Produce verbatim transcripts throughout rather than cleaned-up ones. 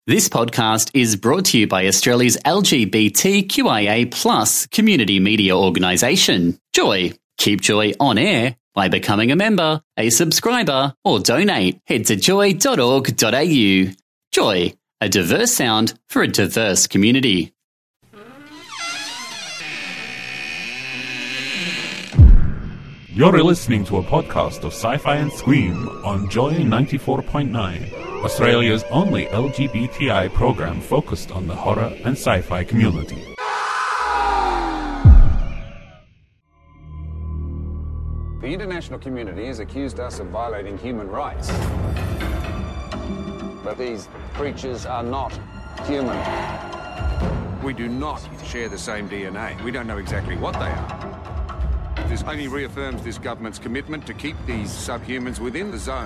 This podcast is brought to you by Australia's L G B T Q I A plus community media organisation, Joy. Keep Joy on air by becoming a member, a subscriber, or donate. Head to joy dot org dot a u. Joy, a diverse sound for a diverse community. You're listening to a podcast of Sci-Fi and Scream on Joy ninety-four point nine, Australia's only L G B T I program focused on the horror and sci-fi community. The international community has accused us of violating human rights. But these creatures are not human. We do not share the same D N A. We don't know exactly what they are. This only reaffirms this government's commitment to keep these subhumans within the zone.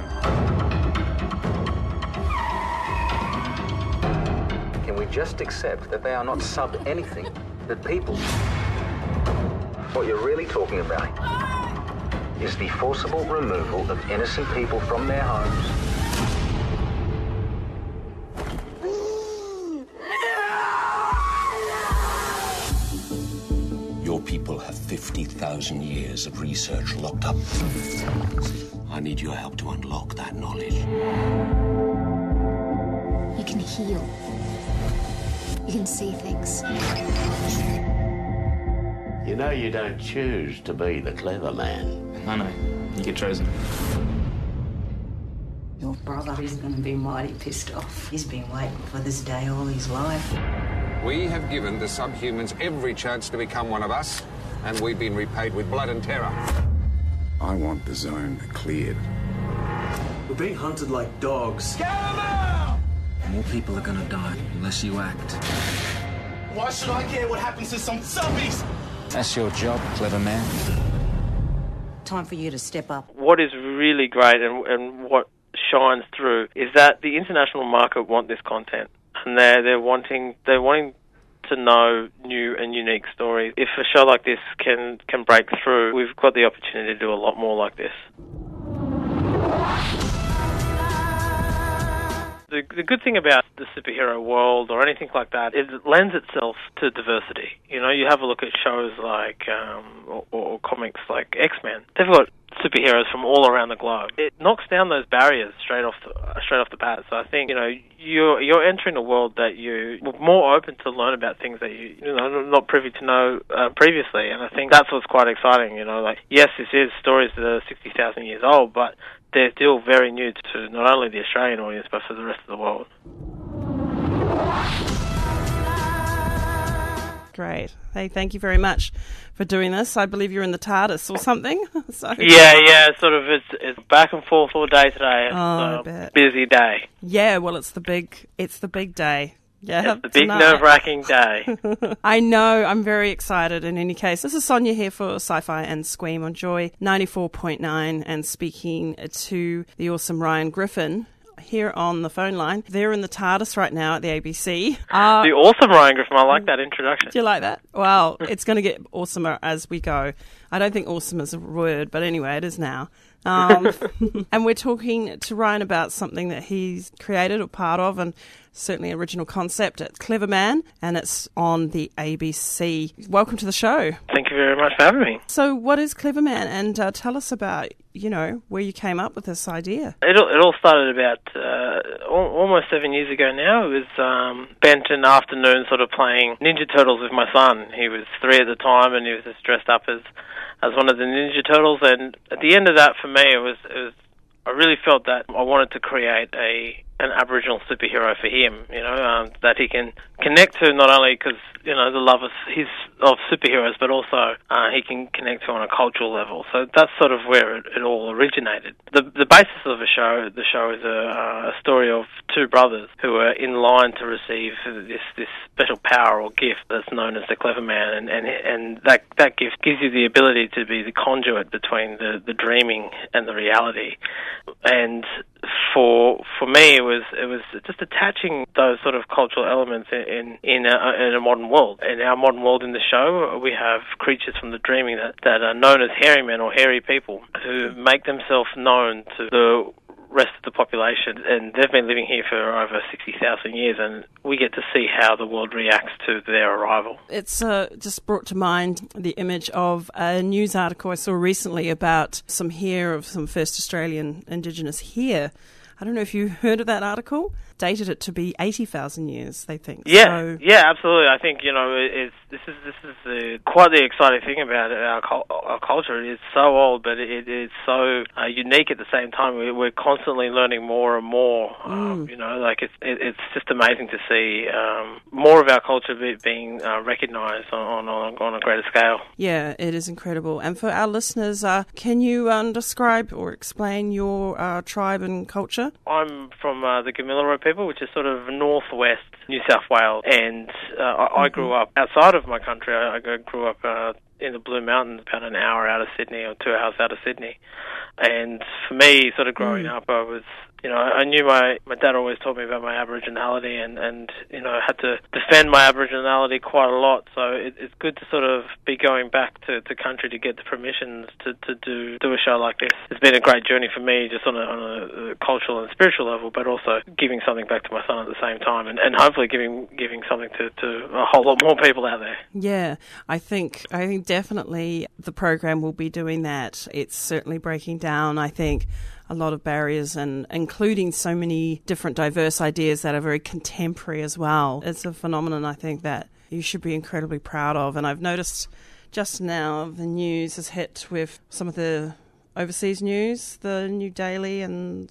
Can we just accept that they are not sub-anything, but people? What you're really talking about is the forcible removal of innocent people from their homes. Your people have fifty thousand years of research locked up. I need your help to unlock that knowledge. You can heal. You can see things. You know you don't choose to be the clever man. I know. You get chosen. Your brother is going to be mighty pissed off. He's been waiting for this day all his life. We have given the subhumans every chance to become one of us, and we've been repaid with blood and terror. I want the zone cleared. We're being hunted like dogs. Get them out! More people are gonna die unless you act. Why should I care what happens to some zombies? That's your job, clever man. Time for you to step up. What is really great and, and what shines through is that the international market want this content. And they're, they're wanting they're wanting to know new and unique stories. If a show like this can, can break through, we've got the opportunity to do a lot more like this. The, the good thing about the superhero world or anything like that is it lends itself to diversity. You know, you have a look at shows like, um, or, or comics like X-Men. They've got superheroes from all around the globe. It knocks down those barriers straight off the, straight off the bat. So I think, you know, you're you're entering a world that you're more open to learn about things that you you know not privy to know uh, previously. And I think that's what's quite exciting. You know, like yes, this is stories that are sixty thousand years old, but they're still very new to not only the Australian audience but for the rest of the world. Great. Hey, thank you very much for doing this. I believe you're in the TARDIS or something. so. Yeah, yeah, sort of. It's it's back and forth all day today. It's oh, a busy day. Yeah, well, it's the big, it's the big day. Yeah, it's the big nerve-wracking day. I know. I'm very excited. In any case, this is Sonia here for Sci-Fi and Scream on Joy ninety-four point nine, and speaking to the awesome Ryan Griffin here on the phone line. They're in the TARDIS right now at the A B C. Uh, the awesome Ryan Griffin. I like that introduction. Do you like that? Well, it's going to get awesomer as we go. I don't think awesome is a word, but anyway, it is now. Um, and we're talking to Ryan about something that he's created or part of, and certainly original concept. It's Clever Man, and it's on the A B C. Welcome to the show. Thank you very much for having me. So what is Clever Man? And uh, tell us about, you know, where you came up with this idea. It all, it all started about uh, al- almost seven years ago now. It was um, spent an afternoon sort of playing Ninja Turtles with my son. He was three at the time, and he was just dressed up as as one of the Ninja Turtles. And at the end of that, for me, it was, it was I really felt that I wanted to create a an Aboriginal superhero for him, you know, um, that he can connect to, not only because, you know, the love of his of superheroes, but also uh, he can connect to on a cultural level. So that's sort of where it, it all originated. The the basis of the show, the show is a, a story of two brothers who are in line to receive this this special power or gift that's known as the Clever Man, and and, and that that gift gives you the ability to be the conduit between the, the dreaming and the reality. And for for me, it was it was just attaching those sort of cultural elements in in a, in a modern world. In our modern world, in the show, we have creatures from the dreaming that, that are known as hairy men or hairy people who make themselves known to the rest of the population, and they've been living here for over sixty thousand years, and we get to see how the world reacts to their arrival. It's uh, just brought to mind the image of a news article I saw recently about some here of some first Australian Indigenous here. I don't know if you heard of that article. Dated it to be eighty thousand years, they think. Yeah, so, yeah, absolutely. I think, you know, it's, this is this is the, quite the exciting thing about our, our culture. It's so old, but it, it's so uh, unique at the same time. We're constantly learning more and more. Mm. Um, you know, like it's it, it's just amazing to see um, more of our culture be, being uh, recognised on, on on a greater scale. Yeah, it is incredible. And for our listeners, uh, can you um, describe or explain your uh, tribe and culture? I'm from uh, the Gamilaroi people, which is sort of northwest New South Wales, and uh, I, I grew up outside of my country. I, I grew up uh, in the Blue Mountains, about an hour out of Sydney or two hours out of Sydney. And for me, sort of growing mm. up, I was, you know, I knew my, my dad always taught me about my Aboriginality, and, and you know, I had to defend my Aboriginality quite a lot. So it, it's good to sort of be going back to, to country to get the permissions to, to do do a show like this. It's been a great journey for me, just on a, on a cultural and spiritual level, but also giving something back to my son at the same time, and, and hopefully giving giving something to, to a whole lot more people out there. Yeah, I think I think definitely the program will be doing that. It's certainly breaking down, I think, a lot of barriers, and including so many different diverse ideas that are very contemporary as well. It's a phenomenon, I think, that you should be incredibly proud of. And I've noticed just now the news has hit with some of the overseas news, the New Daily and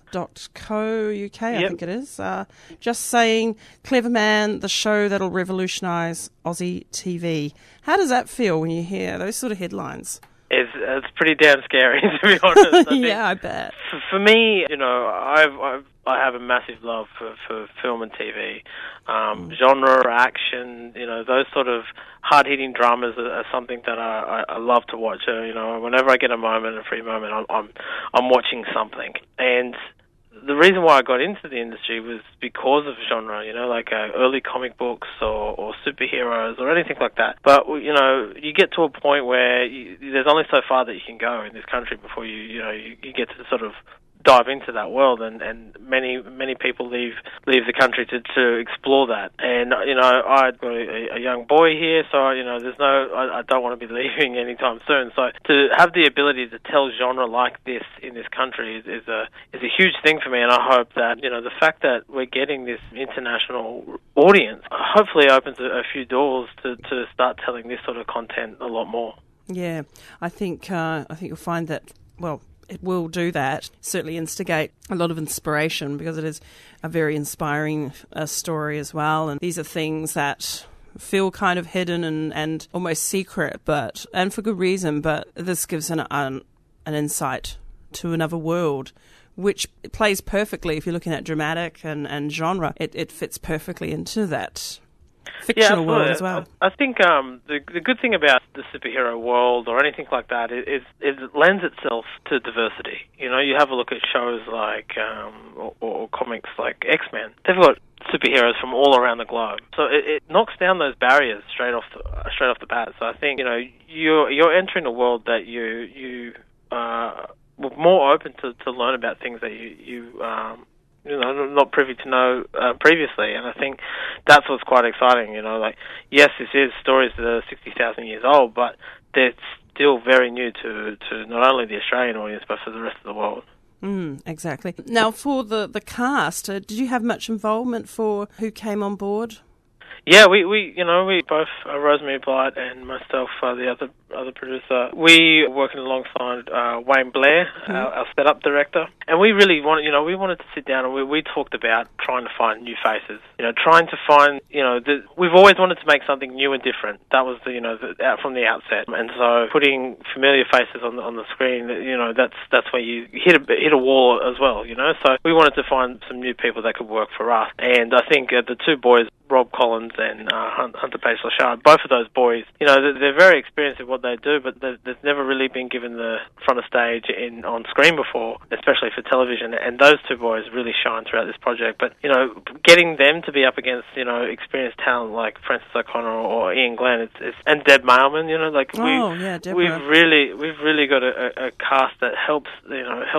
.co U K, yep. I think it is, uh, just saying, Clever Man, the show that'll revolutionise Aussie T V. How does that feel when you hear those sort of headlines? It's, it's pretty damn scary, to be honest. I yeah, I bet. For, for me, you know, I've, I've I have a massive love for, for film and T V. Um, mm. Genre, action, you know, those sort of hard-hitting dramas are, are something that I, I, I love to watch. Uh, you know, whenever I get a moment, a free moment, I'm I'm, I'm watching something. And the reason why I got into the industry was because of genre, you know, like uh, early comic books or, or superheroes or anything like that. But, you know, you get to a point where you, there's only so far that you can go in this country before you, you know, you, you get to sort of dive into that world, and, and many many people leave leave the country to, to explore that. And, you know, I've got a, a young boy here, so, you know, there's no, I, I don't want to be leaving anytime soon. So to have the ability to tell genre like this in this country is, is a is a huge thing for me, and I hope that, you know, the fact that we're getting this international audience hopefully opens a, a few doors to, to start telling this sort of content a lot more. Yeah, I think uh, I think you'll find that, well, it will do that, certainly instigate a lot of inspiration, because it is a very inspiring uh, story as well. And these are things that feel kind of hidden and, and almost secret, but and for good reason. But this gives an, an an insight to another world, which plays perfectly, if you're looking at dramatic and, and genre, it, it fits perfectly into that fictional yeah, world as well. I, I think um, the the good thing about the superhero world or anything like that is, is it lends itself to diversity. You know, you have a look at shows like um, or, or comics like X-Men. They've got superheroes from all around the globe, so it, it knocks down those barriers straight off the, straight off the bat. So I think, you know, you're you're entering a world that you you uh, were more open to, to learn about things that you you. Um, you know, not privy to know uh, previously, and I think that's what's quite exciting. You know, like, yes, this is stories that are sixty thousand years old, but they're still very new to, to not only the Australian audience, but for the rest of the world. Mm, exactly. Now, for the, the cast, uh, did you have much involvement for who came on board? Yeah, we, we you know, we both, uh, Rosemary Blight and myself, uh, the other other producer, we were working alongside uh, Wayne Blair, mm-hmm. our, our setup director, and we really wanted, you know, we wanted to sit down and we, we talked about trying to find new faces, you know, trying to find, you know, the, we've always wanted to make something new and different. That was the, you know, the, out from the outset, and so putting familiar faces on the, on the screen, you know, that's that's where you hit a hit a wall as well, you know. So we wanted to find some new people that could work for us, and I think uh, the two boys, Rob Collins and uh, Hunter Page-Lachard, both of those boys, you know, they're, they're very experienced at what they do, but they've never really been given the front of stage in on screen before, especially for television, and those two boys really shine throughout this project. But, you know, getting them to be up against, you know, experienced talent like Francis O'Connor or Ian Glenn, it's, it's, and Deb Mailman, you know, like, oh, we, yeah, we've really we've really got a, a cast that helps, you know, helps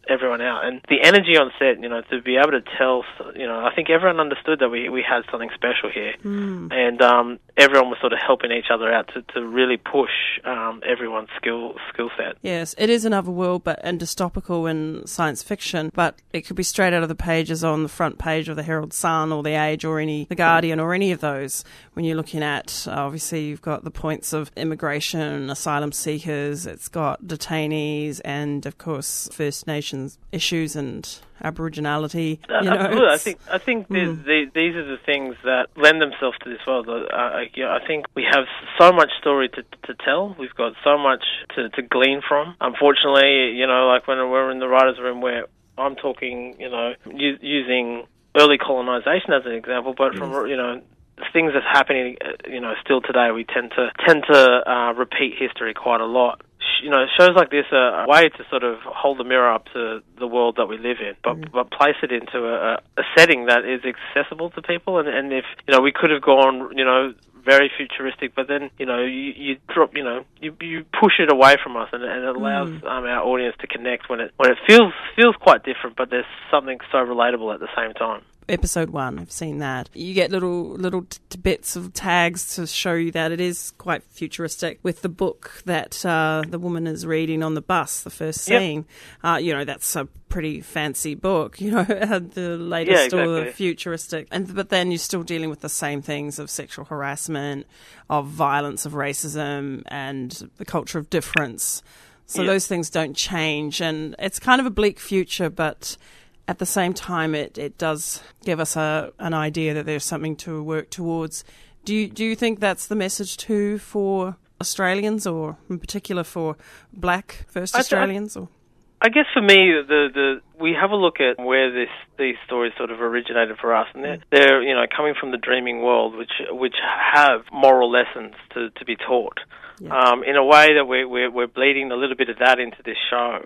everyone out. And the energy on set, you know, to be able to tell, you know, I think everyone understood that we, we had something special here. Mm. And um, everyone was sort of helping each other out to, to really push um, everyone's skill skill set. Yes, it is another world, but and dystopical in science fiction, but it could be straight out of the pages on the front page of the Herald Sun or the Age or any the Guardian or any of those. When you're looking at, obviously, you've got the points of immigration, asylum seekers, it's got detainees, and of course First Nations issues and Aboriginality. You know, Absolutely, I think I think mm. the, these are the things that lend themselves to this world. Uh, I, I think we have so much story to to tell. We've got so much to, to glean from. Unfortunately, you know, like when we're in the writers' room, where I'm talking, you know, u- using early colonization as an example, but from you know. things that's happening, you know, still today, we tend to tend to uh, repeat history quite a lot. You know, shows like this are a way to sort of hold the mirror up to the world that we live in, but mm. but place it into a, a setting that is accessible to people. And, and if, you know, we could have gone, you know, very futuristic, but then, you know, you, you drop, you know, you, you push it away from us, and, and it allows mm. um, our audience to connect when it when it feels feels quite different, but there's something so relatable at the same time. Episode one, I've seen that. You get little little t- bits of tags to show you that it is quite futuristic. With the book that uh, the woman is reading on the bus, the first scene, yep. uh, you know, that's a pretty fancy book, you know, the latest yeah, exactly. or the futuristic. And but then you're still dealing with the same things of sexual harassment, of violence, of racism, and the culture of difference. So yep. those things don't change, and it's kind of a bleak future, but at the same time, it, it does give us a an idea that there's something to work towards. Do you, do you think that's the message too for Australians, or in particular for Black First Australians? I, or I guess for me, the the we have a look at where this these stories sort of originated for us, and they're, they're you know coming from the dreaming world, which which have moral lessons to, to be taught. Yeah. Um, in a way that we're, we're we're bleeding a little bit of that into this show.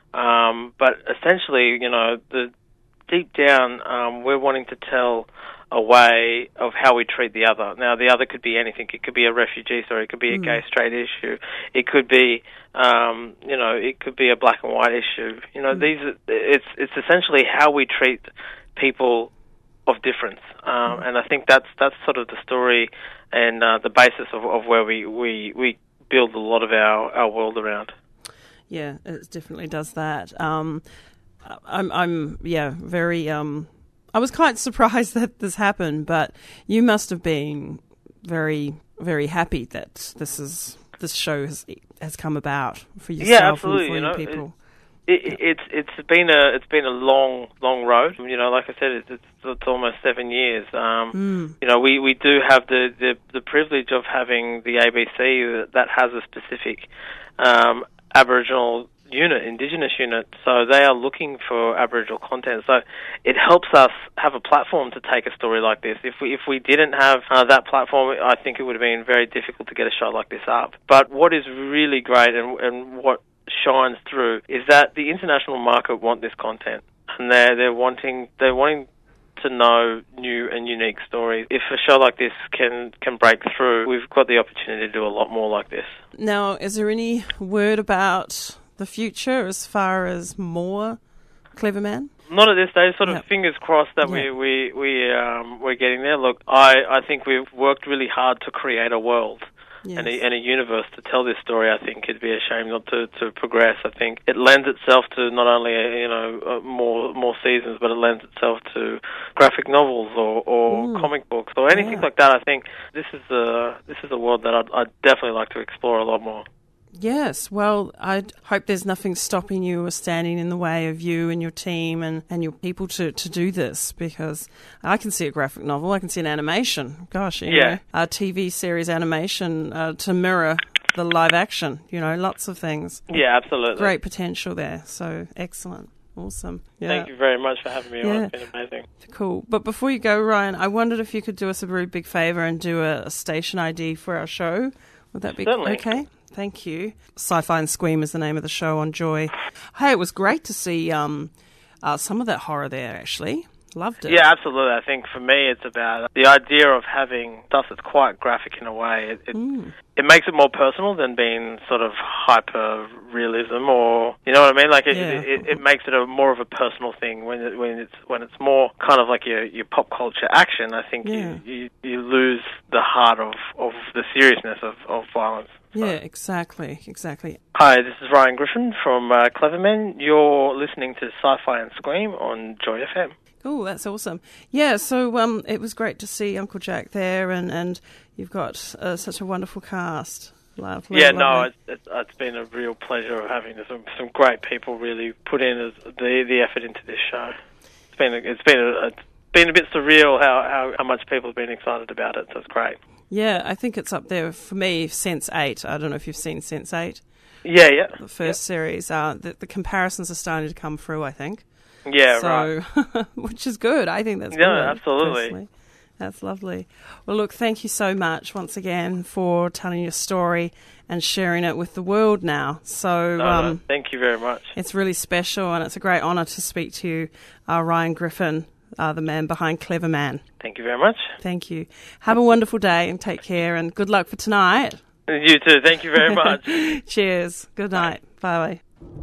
Um, but essentially, you know, the deep down, um, we're wanting to tell a way of how we treat the other. Now, the other could be anything. It could be a refugee story. It could be a mm. gay, straight issue. It could be, um, you know, it could be a black and white issue. You know, mm. these. Are, it's it's essentially how we treat people of difference, um, mm. and I think that's that's sort of the story and uh, the basis of, of where we, we, we build a lot of our, our world around. Yeah, it definitely does that. Um, I'm, I'm, yeah, very. Um, I was quite surprised that this happened, but you must have been very, very happy that this is this show has has come about for yourself yeah, absolutely, and for you know, people. It, it, it's it's been a it's been a long long road. You know, like I said, it's it's, it's almost seven years. Um, mm. You know, we, we do have the, the, the privilege of having the A B C that, that has a specific Um, Aboriginal unit, Indigenous unit, so they are looking for Aboriginal content. So it helps us have a platform to take a story like this. If we if we didn't have uh, that platform, I think it would have been very difficult to get a show like this up. But what is really great and, and what shines through is that the international market want this content, and they're they're wanting they're wanting to know new and unique stories. If a show like this can can break through, we've got the opportunity to do a lot more like this. Now, is there any word about the future as far as more Cleverman? Not at this stage. Sort of yep. fingers crossed that yep. we we we um, we're getting there. Look, I I think we've worked really hard to create a world. Yes. And, a, and a universe to tell this story. I think it'd be a shame not to, to progress. I think it lends itself to not only you know uh, more more seasons, but it lends itself to graphic novels or, or mm. comic books or anything yeah. like that. I think this is a this is a world that I'd, I'd definitely like to explore a lot more. Yes, well, I hope there's nothing stopping you or standing in the way of you and your team and, and your people to, to do this, because I can see a graphic novel, I can see an animation, gosh, you yeah. know, a T V series animation uh, to mirror the live action, you know, lots of things. Yeah, absolutely. Great potential there, so excellent. Awesome. Yeah. Thank you very much for having me yeah. on. It's been amazing. Cool. But before you go, Ryan, I wondered if you could do us a very big favour and do a, a station I D for our show. Would that be Certainly. okay? Thank you. Sci-Fi and Squeam is the name of the show on Joy. Hey, it was great to see um, uh, some of that horror there, actually. Loved it. Yeah, absolutely. I think for me it's about the idea of having stuff that's quite graphic in a way. It, it, mm. it makes it more personal than being sort of hyper-realism or, you know what I mean? Like, it, yeah. it, it, it makes it a more of a personal thing. When it, when it's when it's more kind of like your, your pop culture action, I think yeah. you, you, you lose the heart of, of the seriousness of, of violence. Yeah, exactly, exactly. Hi, this is Ryan Griffin from uh, Cleverman. You're listening to Sci-Fi and Scream on Joy F M. Oh, that's awesome. Yeah, so um, it was great to see Uncle Jack there, and, and you've got uh, such a wonderful cast. Love, yeah, lovely. no, it's, it's, it's been a real pleasure of having some some great people really put in the the effort into this show. It's been a, it's been a, it's been a bit surreal how, how, how much people have been excited about it, so it's great. Yeah, I think it's up there for me, Sense eight. I don't know if you've seen Sense eight. Yeah, yeah. The first yeah. series. Uh, the, the comparisons are starting to come through, I think. Yeah, so, right. Which is good. I think that's yeah, good. absolutely. Personally. That's lovely. Well, look, thank you so much once again for telling your story and sharing it with the world now. So, no, um, no, thank you very much. It's really special, and it's a great honour to speak to you, uh, Ryan Griffin, uh, the man behind Cleverman. Thank you very much. Thank you. Have a wonderful day and take care, and good luck for tonight. You too. Thank you very much. Cheers. Good night. Bye. Bye.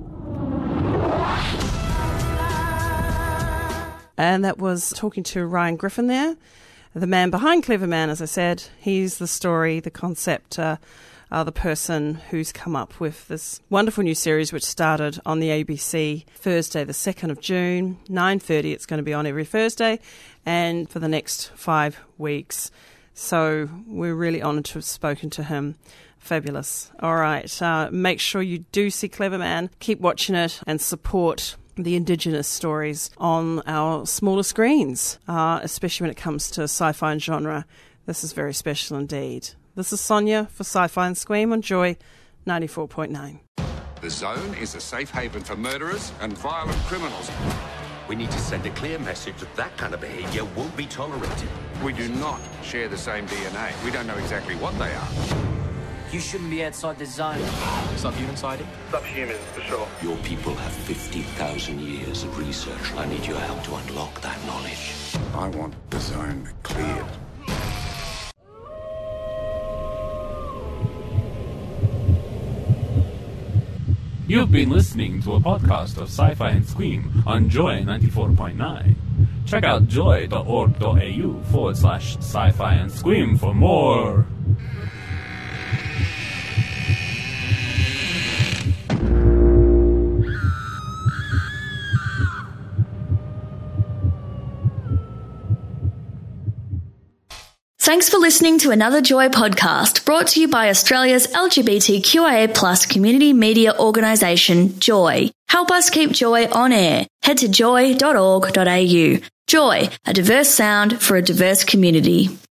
And that was talking to Ryan Griffin there, the man behind Cleverman, as I said. He's the story, the concept, uh, uh, the person who's come up with this wonderful new series which started on the A B C Thursday the second of June, nine thirty. It's going to be on every Thursday and for the next five weeks. So we're really honoured to have spoken to him. Fabulous. All right. Uh, make sure you do see Cleverman. Keep watching it and support the Indigenous stories on our smaller screens, uh, especially when it comes to sci-fi and genre. This is very special indeed. This is Sonia for Sci-Fi and Scream on Joy ninety-four point nine. The Zone is a safe haven for murderers and violent criminals. We need to send a clear message that that kind of behaviour won't be tolerated. We do not share the same D N A. We don't know exactly what they are. You shouldn't be outside the zone. Subhuman sighting? Subhuman, for sure. Your people have fifty thousand years of research. I need your help to unlock that knowledge. I want the Zone cleared. You've been listening to a podcast of Sci-Fi and Scream on Joy ninety-four point nine. Check out joy.org.au forward slash sci-fi and scream for more. Thanks for listening to another Joy podcast brought to you by Australia's L G B T Q I A plus community media organisation, Joy. Help us keep Joy on air. Head to joy dot org dot a u. Joy, a diverse sound for a diverse community.